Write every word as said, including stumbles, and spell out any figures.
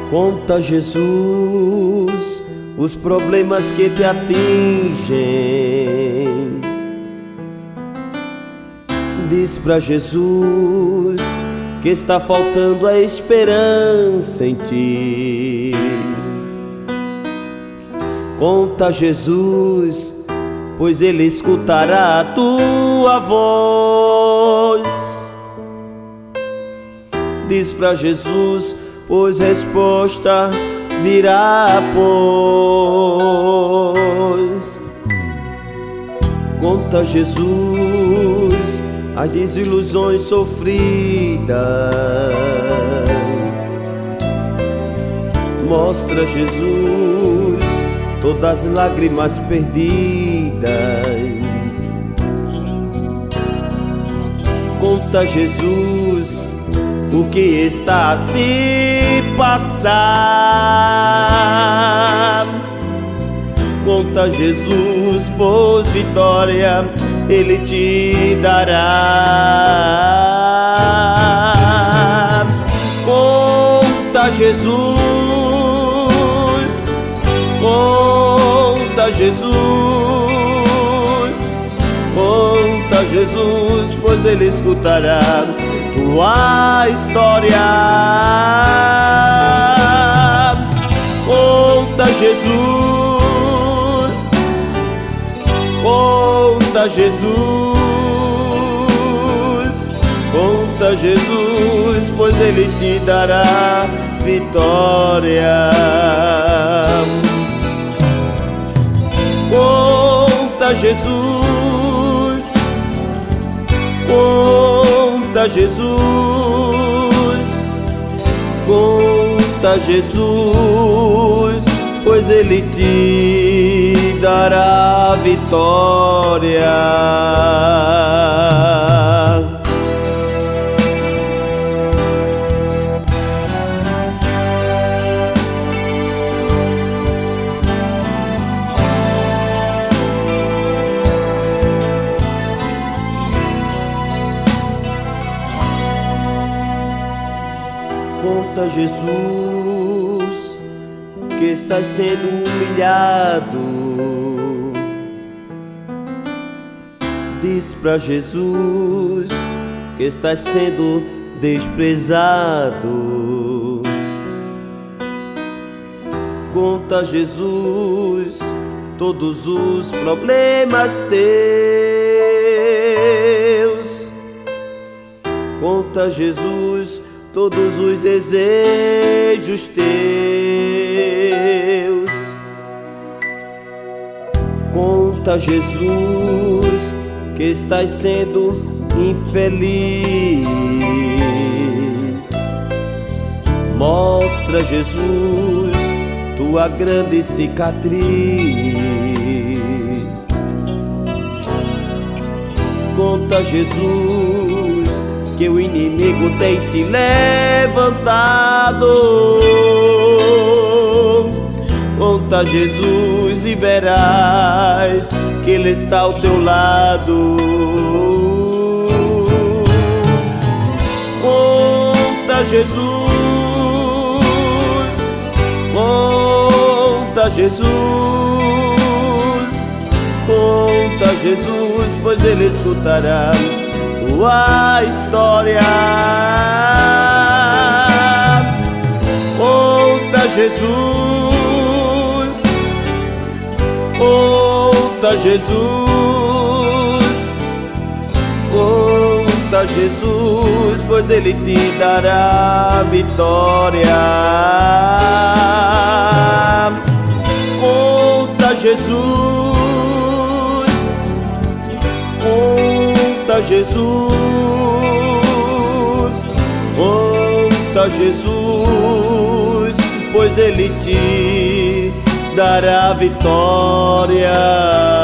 Conta, Jesus, os problemas que te atingem. Diz pra Jesus que está faltando a esperança em ti. Conta, Jesus, pois Ele escutará a tua voz. Diz pra Jesus, pois resposta virá após. Conta, Jesus, as desilusões sofridas. Mostra, Jesus, todas as lágrimas perdidas. Conta, Jesus, o que está a se passar. Conta, Jesus, pois vitória Ele te dará. Conta, Jesus, conta, Jesus, conta, Jesus, pois Ele escutará tua história. Conta, Jesus, conta, Jesus, conta, Jesus, pois Ele te dará vitória. Conta, Jesus, conta, Jesus, conta, Jesus, pois Ele te dará vitória. Conta, Jesus, que estás sendo humilhado. Diz pra Jesus que estás sendo desprezado. Conta, Jesus, todos os problemas teus. Conta, Jesus, todos os desejos teus. Conta, Jesus, que estás sendo infeliz. Mostra, Jesus, tua grande cicatriz. Conta, Jesus, que o inimigo tem se levantado. Conta, Jesus, e verás que Ele está ao teu lado. Conta, Jesus, conta, Jesus, conta, Jesus, pois Ele escutará tua história. Conta, Jesus, conta, Jesus, conta, Jesus, pois Ele te dará vitória. Conta, Jesus, conta, Jesus, conta, Jesus, pois Ele te dará vitória.